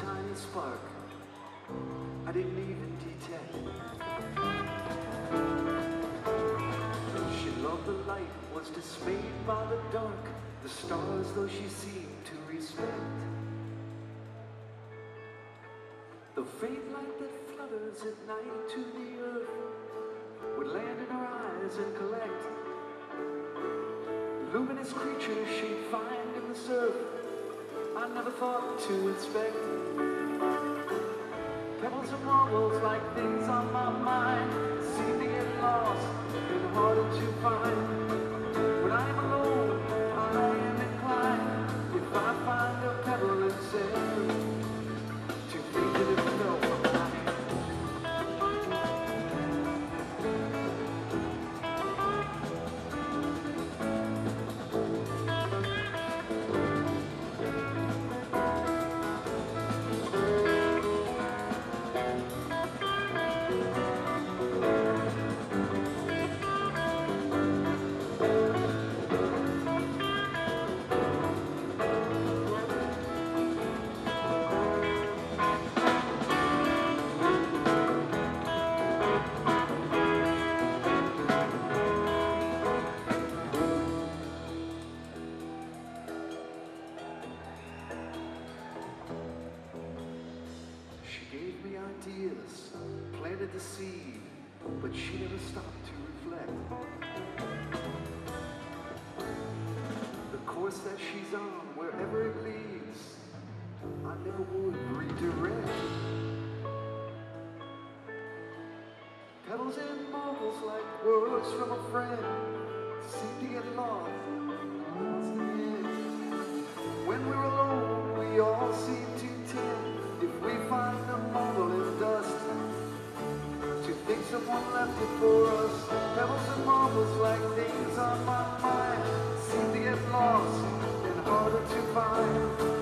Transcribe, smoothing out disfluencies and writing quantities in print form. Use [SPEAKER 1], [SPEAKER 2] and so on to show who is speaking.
[SPEAKER 1] tiny spark I didn't even detect. She loved the light, was dismayed by the dark, the stars though she seemed to respect. The faint light that flutters at night to the earth would land in her eyes and collect luminous creatures she'd find in the surf I never thought to inspect. Pebbles and marbles like things on my mind seem to get lost and harder to find. When I'm alone, I am inclined, if I find a pebble and say, to think that it fell from my hand. She gave me ideas, planted the seed, but she never stopped to reflect. The course that she's on, wherever it leads, I never would redirect. Petals and marbles like words from a friend seem to get lost in the end. When we're alone, we all seem to tend, if we find a marble in dust, to think someone left it for us. Pebbles and marbles like things on my mind seem to get lost and harder to find.